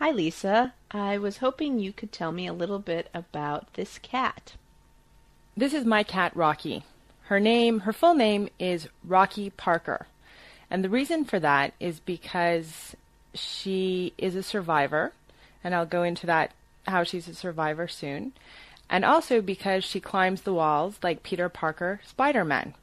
Hi, Lisa. I was hoping you could tell me a little bit about this cat. This is my cat, Rocky. Her full name is Rocky Parker. And the reason for that is because she is a survivor, and I'll go into that, how she's a survivor soon, and also because she climbs the walls like Peter Parker, Spider-Man.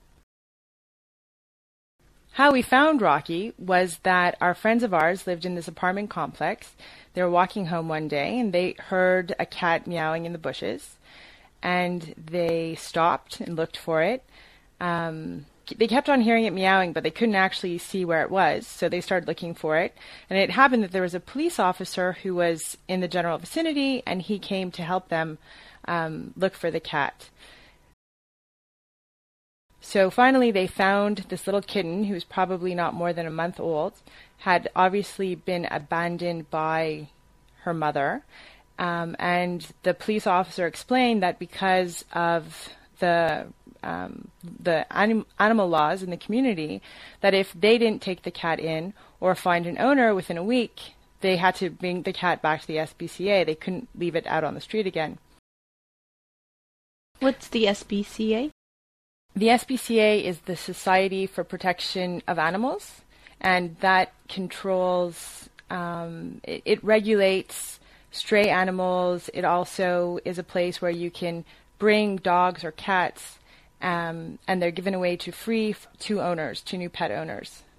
How we found Rocky was that our friends of ours lived in this apartment complex. They were walking home one day and they heard a cat meowing in the bushes, and they stopped and looked for it. They kept on hearing it meowing, but they couldn't actually see where it was, so they started looking for it. And it happened that there was a police officer who was in the general vicinity, and he came to help them look for the cat. So finally they found this little kitten who was probably not more than a month old, had obviously been abandoned by her mother, and the police officer explained that because of the animal laws in the community, that if they didn't take the cat in or find an owner within a week, they had to bring the cat back to the SPCA. They couldn't leave it out on the street again. What's the SPCA? The SPCA is the Society for Protection of Animals, and that controls, it regulates stray animals. It also is a place where you can bring dogs or cats, and they're given away to free to owners, to new pet owners.